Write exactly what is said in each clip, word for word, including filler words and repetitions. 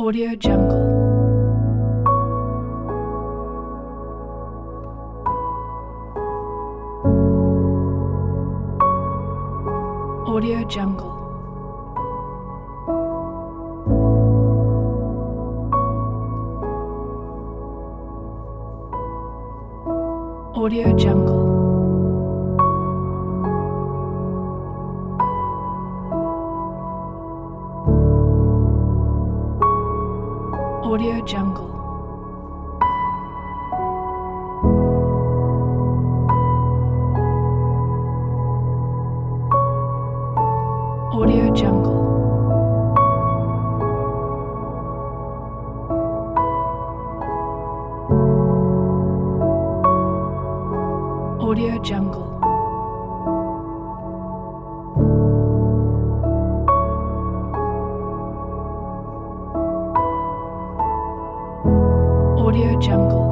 Audio Jungle. Audio Jungle. Audio Jungle. Audio Jungle. Audio Jungle. Audio Jungle. Audio Jungle.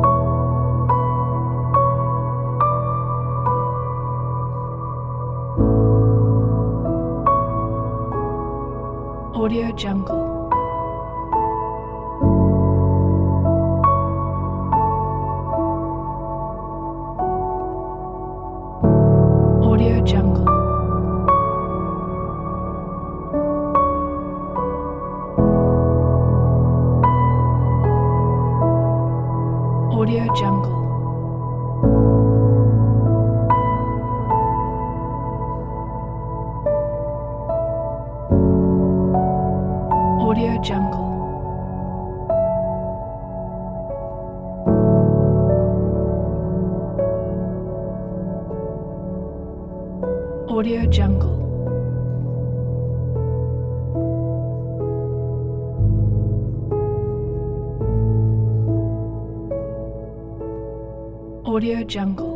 Audio Jungle. Audio Jungle. Audio Jungle. Audio Jungle. Audio Jungle. Audio Jungle.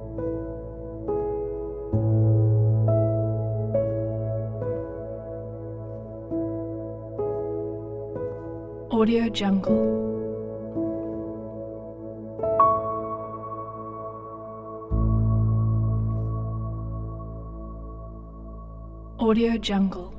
Audio Jungle. Audio Jungle.